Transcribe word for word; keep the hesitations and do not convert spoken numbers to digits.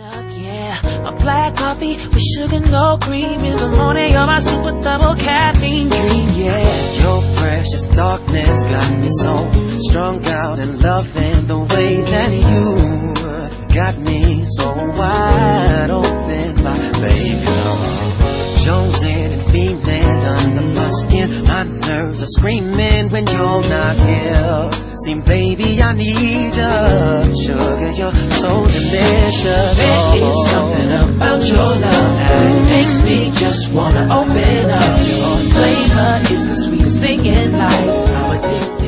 up, yeah. My black coffee with sugar, no cream. In the morning, you're my super double caffeine dream, yeah. Your precious darkness got me so strung out and loving the way that you got me so wide open, my baby. Jonesing and feeling under my skin. My nerves are screaming when you're not here. See, baby, I need you. Sugar, you're so delicious. There is something about your love that makes me just wanna open up. Your flavor is the sweetest thing in life. I'm addicted.